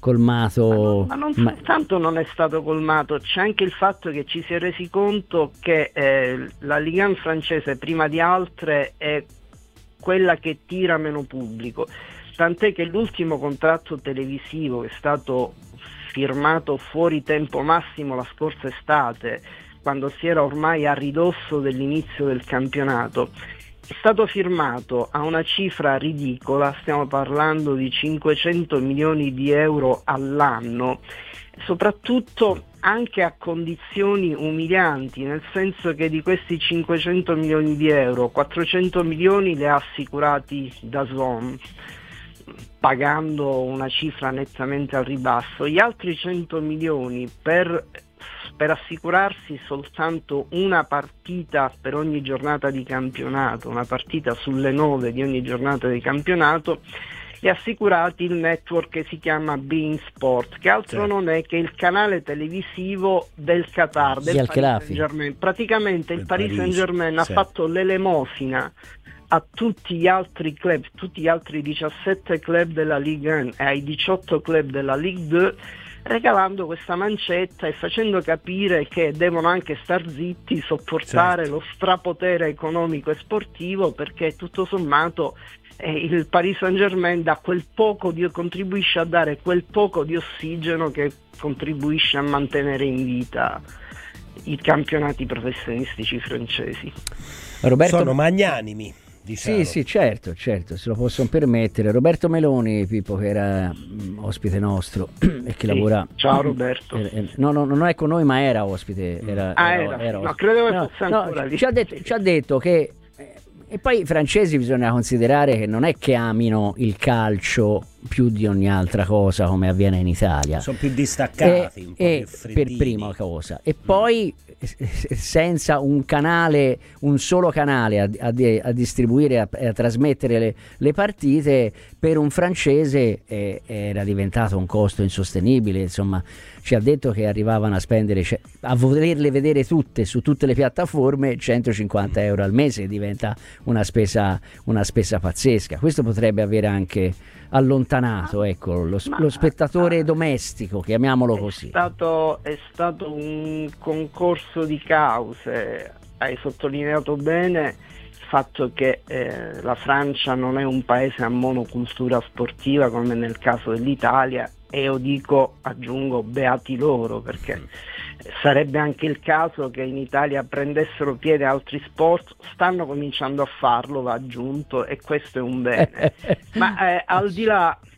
[SPEAKER 4] Ma non soltanto non è stato colmato, c'è anche il fatto che ci si è resi conto che la Ligue 1 francese, prima di altre, è quella che tira meno pubblico, tant'è che l'ultimo contratto televisivo, che è stato firmato fuori tempo massimo la scorsa estate, quando si era ormai a ridosso dell'inizio del campionato, è stato firmato a una cifra ridicola, stiamo parlando di 500 milioni di euro all'anno, soprattutto anche a condizioni umilianti, nel senso che di questi 500 milioni di euro 400 milioni li ha assicurati DAZN, pagando una cifra nettamente al ribasso. Gli altri 100 milioni per assicurarsi soltanto una partita per ogni giornata di campionato, una partita sulle 9 di ogni giornata di campionato, li ha assicurati il network che si chiama beIN Sport, che altro non è che il canale televisivo del Qatar, del Paris Saint-Germain. Praticamente il Paris Saint-Germain ha fatto l'elemosina a tutti gli altri club, tutti gli altri 17 club della Ligue 1 e ai 18 club della Ligue 2, regalando questa mancetta e facendo capire che devono anche star zitti, sopportare lo strapotere economico e sportivo, perché tutto sommato il Paris Saint-Germain dà quel poco contribuisce a dare quel poco di ossigeno che contribuisce a mantenere in vita i campionati professionistici francesi.
[SPEAKER 2] Roberto...
[SPEAKER 1] Sono magnanimi. Diciamo.
[SPEAKER 2] Sì, certo, se lo possono permettere. Roberto Meloni, Pippo, che era ospite nostro e che lavora.
[SPEAKER 4] Ciao Roberto.
[SPEAKER 2] No, non è con noi, ma era ospite. Era
[SPEAKER 4] no, credevo che fosse ancora lì.
[SPEAKER 2] Ci ha detto che. E poi i francesi bisogna considerare che non è che amino il calcio più di ogni altra cosa come avviene in Italia.
[SPEAKER 1] Sono più distaccati, un po' più freddini.
[SPEAKER 2] Per prima cosa. E poi senza un solo canale a distribuire, a trasmettere le partite, per un francese era diventato un costo insostenibile. Insomma, ci ha detto che arrivavano a spendere, a volerle vedere tutte su tutte le piattaforme, 150 euro al mese, diventa una spesa pazzesca. Questo potrebbe avere anche allontanato lo spettatore domestico, chiamiamolo così.
[SPEAKER 4] È stato un concorso di cause. Hai sottolineato bene il fatto che la Francia non è un paese a monocultura sportiva come nel caso dell'Italia, e io aggiungo beati loro, perché sarebbe anche il caso che in Italia prendessero piede altri sport. Stanno cominciando a farlo, va aggiunto, e questo è un bene. Ma al di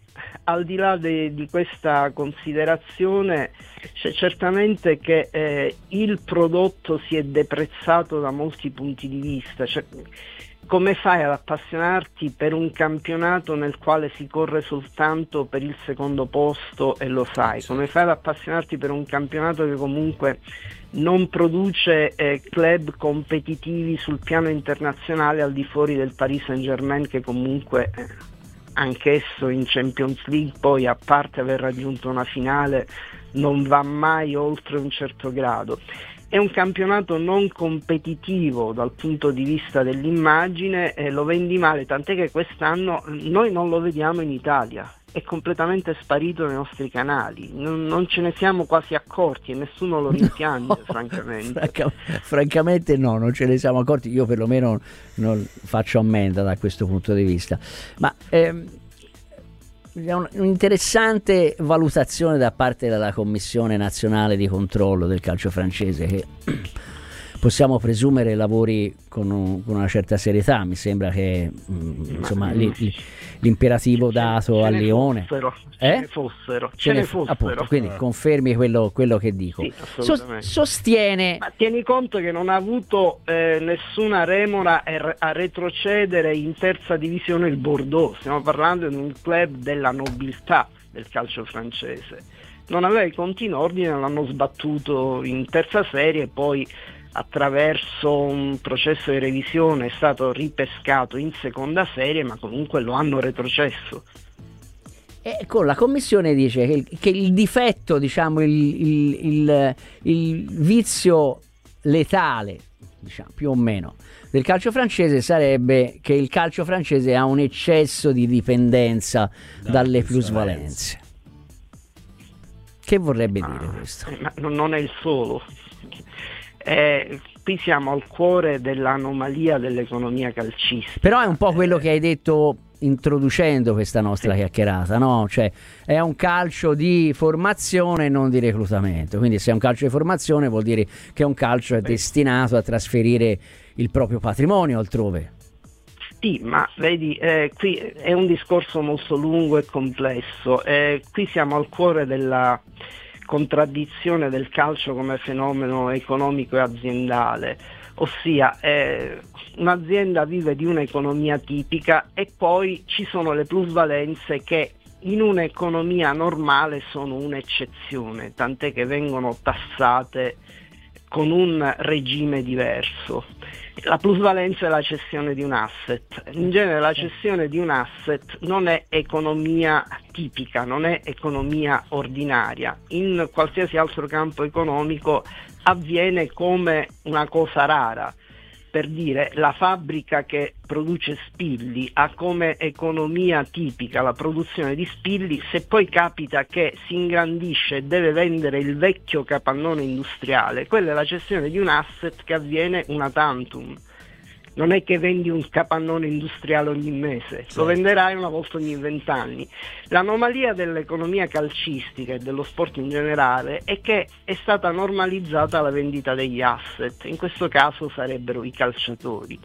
[SPEAKER 4] là di questa considerazione, c'è certamente che il prodotto si è deprezzato da molti punti di vista. Come fai ad appassionarti per un campionato nel quale si corre soltanto per il secondo posto e lo sai? Come fai ad appassionarti per un campionato che comunque non produce club competitivi sul piano internazionale al di fuori del Paris Saint-Germain, che comunque anch'esso in Champions League, poi a parte aver raggiunto una finale, non va mai oltre un certo grado? È un campionato non competitivo dal punto di vista dell'immagine, e lo vendi male, tant'è che quest'anno noi non lo vediamo in Italia. è completamente sparito dai nostri canali, non ce ne siamo quasi accorti e nessuno lo rimpiange. Francamente.
[SPEAKER 2] Francamente no, non ce ne siamo accorti, io perlomeno non faccio ammenda da questo punto di vista, ma un'interessante valutazione da parte della Commissione Nazionale di Controllo del Calcio francese, che possiamo presumere lavori con una certa serietà. Mi sembra che insomma l'imperativo dato a Lione
[SPEAKER 4] ce ne fossero.
[SPEAKER 2] Appunto, quindi confermi quello che dico.
[SPEAKER 4] Sì, assolutamente.
[SPEAKER 2] Sostiene,
[SPEAKER 4] ma tieni conto che non ha avuto nessuna remora a retrocedere in terza divisione il Bordeaux. Stiamo parlando di un club della nobiltà del calcio francese. Non aveva i conti in ordine, l'hanno sbattuto in terza serie, poi attraverso un processo di revisione è stato ripescato in seconda serie, ma comunque lo hanno retrocesso.
[SPEAKER 2] Ecco, la commissione dice che il difetto, diciamo, il vizio letale, diciamo, più o meno, del calcio francese sarebbe che il calcio francese ha un eccesso di dipendenza dalle plusvalenze. Che vorrebbe dire questo?
[SPEAKER 4] Ma non è il solo. Qui siamo al cuore dell'anomalia dell'economia calcistica.
[SPEAKER 2] Però è un po' quello che hai detto introducendo questa nostra chiacchierata, no? Cioè è un calcio di formazione, non di reclutamento. Quindi se è un calcio di formazione vuol dire che un calcio è destinato a trasferire il proprio patrimonio altrove.
[SPEAKER 4] Sì, ma vedi, qui è un discorso molto lungo e complesso. Qui siamo al cuore della contraddizione del calcio come fenomeno economico e aziendale, ossia un'azienda vive di un'economia tipica e poi ci sono le plusvalenze che in un'economia normale sono un'eccezione, tant'è che vengono tassate con un regime diverso. La plusvalenza è la cessione di un asset. In genere la cessione di un asset non è economia tipica, non è economia ordinaria. In qualsiasi altro campo economico avviene come una cosa rara. Per dire, la fabbrica che produce spilli ha come economia tipica la produzione di spilli. Se poi capita che si ingrandisce e deve vendere il vecchio capannone industriale, quella è la cessione di un asset che avviene una tantum. Non è che vendi un capannone industriale ogni mese, lo venderai una volta ogni 20 anni. L'anomalia dell'economia calcistica e dello sport in generale è che è stata normalizzata la vendita degli asset, in questo caso sarebbero i calciatori.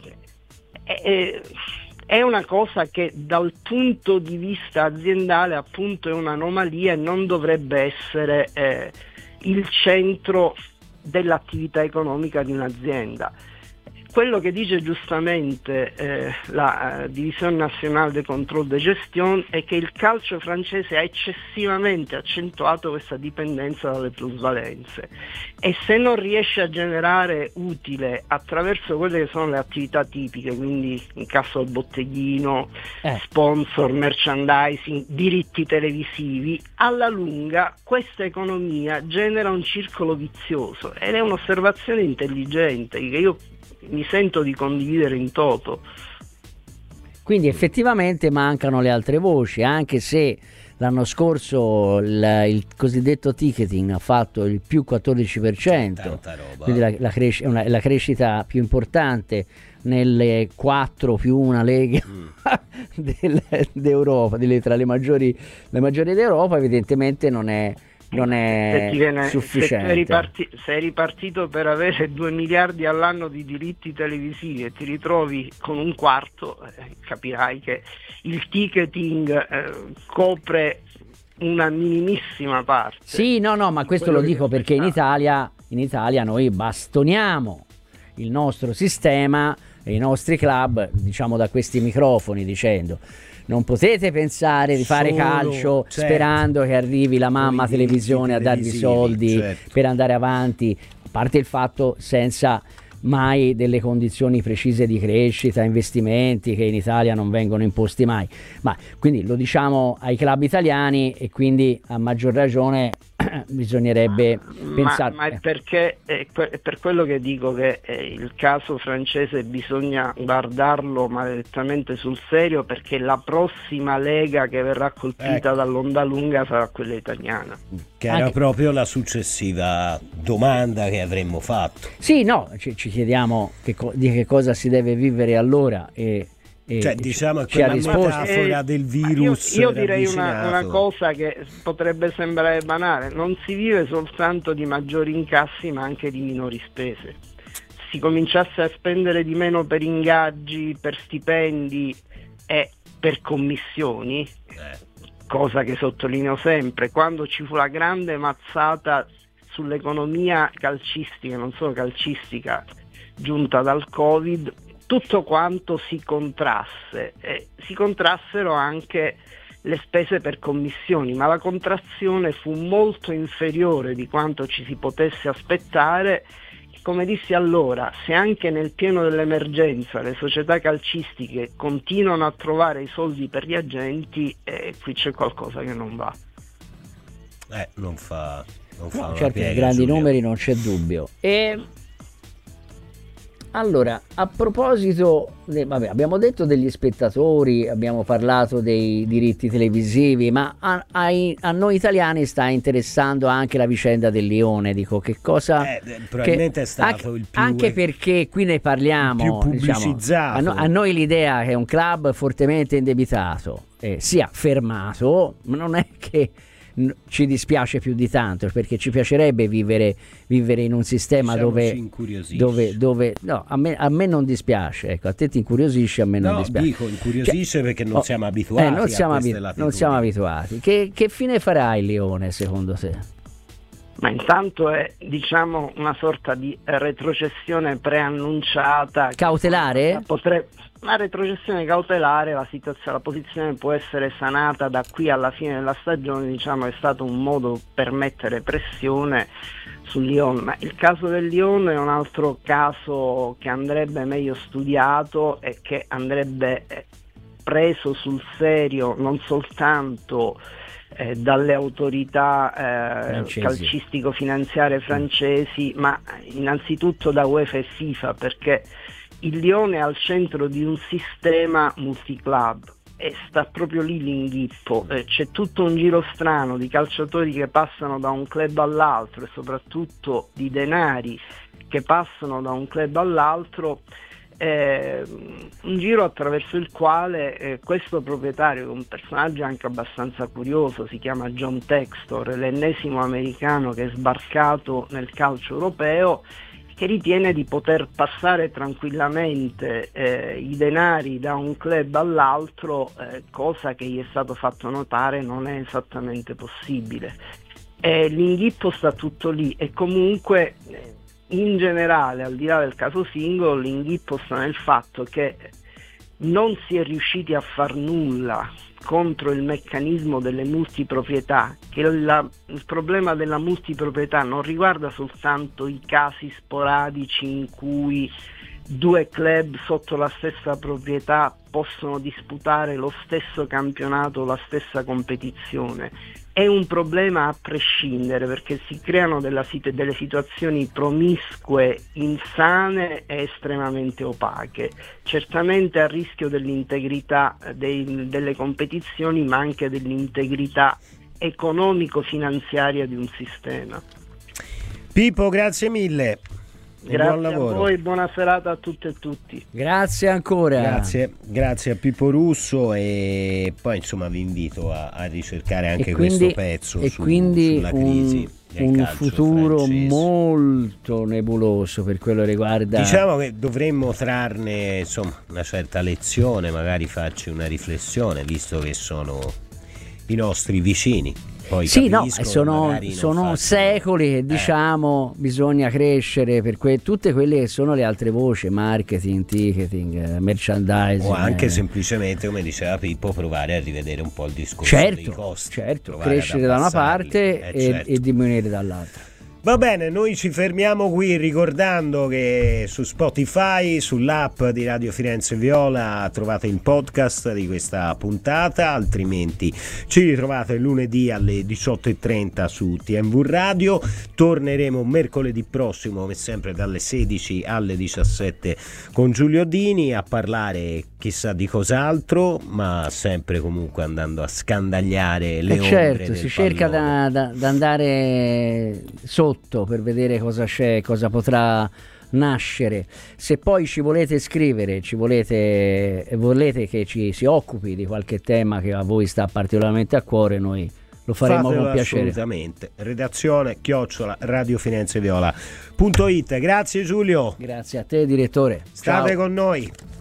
[SPEAKER 4] È una cosa che dal punto di vista aziendale appunto è un'anomalia e non dovrebbe essere il centro dell'attività economica di un'azienda. Quello che dice giustamente la Divisione Nazionale de Contrôle de Gestion è che il calcio francese ha eccessivamente accentuato questa dipendenza dalle plusvalenze e se non riesce a generare utile attraverso quelle che sono le attività tipiche, quindi in caso al botteghino, sponsor, merchandising, diritti televisivi, alla lunga questa economia genera un circolo vizioso ed è un'osservazione intelligente che io mi sento di condividere in toto.
[SPEAKER 2] Quindi effettivamente mancano le altre voci, anche se l'anno scorso il cosiddetto ticketing ha fatto il più 14%, quindi la crescita più importante nelle 4 più una lega d'Europa, tra le maggiori d'Europa. Evidentemente non è sufficiente.
[SPEAKER 4] Se sei ripartito per avere 2 miliardi all'anno di diritti televisivi e ti ritrovi con un quarto, capirai che il ticketing copre una minimissima parte.
[SPEAKER 2] Sì, no, ma questo lo dico perché in Italia noi bastoniamo il nostro sistema e i nostri club, diciamo, da questi microfoni, dicendo: non potete pensare di fare calcio sperando che arrivi la mamma televisione a darvi soldi per andare avanti, a parte il fatto senza mai delle condizioni precise di crescita, investimenti che in Italia non vengono imposti mai. Ma quindi lo diciamo ai club italiani e quindi a maggior ragione bisognerebbe pensare.
[SPEAKER 4] Ma è perché è per quello che dico che il caso francese bisogna guardarlo maledettamente sul serio, perché la prossima lega che verrà colpita dall'onda lunga sarà quella italiana.
[SPEAKER 1] Che era proprio la successiva domanda che avremmo fatto.
[SPEAKER 2] Sì, no, ci chiediamo di che cosa si deve vivere allora
[SPEAKER 1] cioè, diciamo che la metafora del virus.
[SPEAKER 4] Io direi una cosa che potrebbe sembrare banale: non si vive soltanto di maggiori incassi, ma anche di minori spese. Si cominciasse a spendere di meno per ingaggi, per stipendi e per commissioni, cosa che sottolineo sempre, quando ci fu la grande mazzata sull'economia calcistica, non solo calcistica, giunta dal Covid, tutto quanto si contrasse, si contrassero anche le spese per commissioni, ma la contrazione fu molto inferiore di quanto ci si potesse aspettare. Come dissi allora, se anche nel pieno dell'emergenza le società calcistiche continuano a trovare i soldi per gli agenti, qui c'è qualcosa che non va.
[SPEAKER 1] Non fa
[SPEAKER 2] certo, i grandi numeri non c'è dubbio. Allora, a proposito, abbiamo detto degli spettatori, abbiamo parlato dei diritti televisivi, ma a noi italiani sta interessando anche la vicenda del Lione. Dico, che cosa...
[SPEAKER 1] probabilmente è stato il più...
[SPEAKER 2] Anche perché qui ne parliamo,
[SPEAKER 1] più pubblicizzato.
[SPEAKER 2] Diciamo, a noi l'idea che è un club fortemente indebitato sia fermato, ma non è che ci dispiace più di tanto, perché ci piacerebbe vivere in un sistema dove no, a me non dispiace, ecco, a te ti incuriosisce, a me non dispiace.
[SPEAKER 1] Dico incuriosisce perché non siamo abituati
[SPEAKER 2] non siamo abituati. Che fine farà il Lione secondo te?
[SPEAKER 4] Ma intanto è, diciamo, una sorta di retrocessione preannunciata,
[SPEAKER 2] cautelare?
[SPEAKER 4] Una retrocessione cautelare. La posizione può essere sanata da qui alla fine della stagione, diciamo, è stato un modo per mettere pressione sul Lyon. Ma il caso del Lyon è un altro caso che andrebbe meglio studiato e che andrebbe preso sul serio non soltanto dalle autorità calcistico-finanziarie francesi, ma innanzitutto da UEFA e FIFA, perché il Lione è al centro di un sistema multiclub e sta proprio lì l'inghippo. C'è tutto un giro strano di calciatori che passano da un club all'altro e soprattutto di denari che passano da un club all'altro, un giro attraverso il quale questo proprietario, un personaggio anche abbastanza curioso, si chiama John Textor, l'ennesimo americano che è sbarcato nel calcio europeo, che ritiene di poter passare tranquillamente i denari da un club all'altro, cosa che gli è stato fatto notare non è esattamente possibile. L'inghippo sta tutto lì e comunque in generale, al di là del caso singolo, l'inghippo sta nel fatto che non si è riusciti a far nulla contro il meccanismo delle multiproprietà, che il problema della multiproprietà non riguarda soltanto i casi sporadici in cui due club sotto la stessa proprietà possono disputare lo stesso campionato, la stessa competizione. È un problema a prescindere, perché si creano delle situazioni promiscue, insane e estremamente opache, certamente a rischio dell'integrità delle competizioni, ma anche dell'integrità economico-finanziaria di un sistema.
[SPEAKER 1] Pippo, grazie mille.
[SPEAKER 4] Grazie
[SPEAKER 1] buon lavoro.
[SPEAKER 4] A voi, buona serata a tutte e tutti.
[SPEAKER 2] Grazie ancora.
[SPEAKER 1] Grazie a Pippo Russo, e poi insomma vi invito a ricercare anche questo pezzo sulla crisi del
[SPEAKER 2] un
[SPEAKER 1] calcio
[SPEAKER 2] futuro
[SPEAKER 1] francese.
[SPEAKER 2] Molto nebuloso per quello che riguarda.
[SPEAKER 1] Diciamo che dovremmo trarne insomma una certa lezione, magari farci una riflessione, visto che sono i nostri vicini. Poi
[SPEAKER 2] sì, no, sono secoli che diciamo bisogna crescere per tutte quelle che sono le altre voci, marketing, ticketing, merchandising.
[SPEAKER 1] O anche semplicemente, come diceva Pippo, provare a rivedere un po' il discorso dei costi.
[SPEAKER 2] Certo, crescere da una parte e diminuire dall'altra.
[SPEAKER 1] Va bene, noi ci fermiamo qui ricordando che su Spotify, sull'app di Radio Firenze Viola trovate il podcast di questa puntata, altrimenti ci ritrovate lunedì alle 18:30 su TMV Radio. Torneremo mercoledì prossimo, come sempre dalle 16 alle 17 con Giulio Dini a parlare chissà di cos'altro, ma sempre comunque andando a scandagliare le ombre
[SPEAKER 2] certo,
[SPEAKER 1] del
[SPEAKER 2] si cerca da andare sotto per vedere cosa c'è, cosa potrà nascere. Se poi ci volete scrivere, volete che ci si occupi di qualche tema che a voi sta particolarmente a cuore, noi lo faremo con piacere.
[SPEAKER 1] Assolutamente. Redazione @radiofinenzeviola.it. Grazie Giulio.
[SPEAKER 2] Grazie a te, direttore.
[SPEAKER 1] State
[SPEAKER 2] Ciao.
[SPEAKER 1] con noi.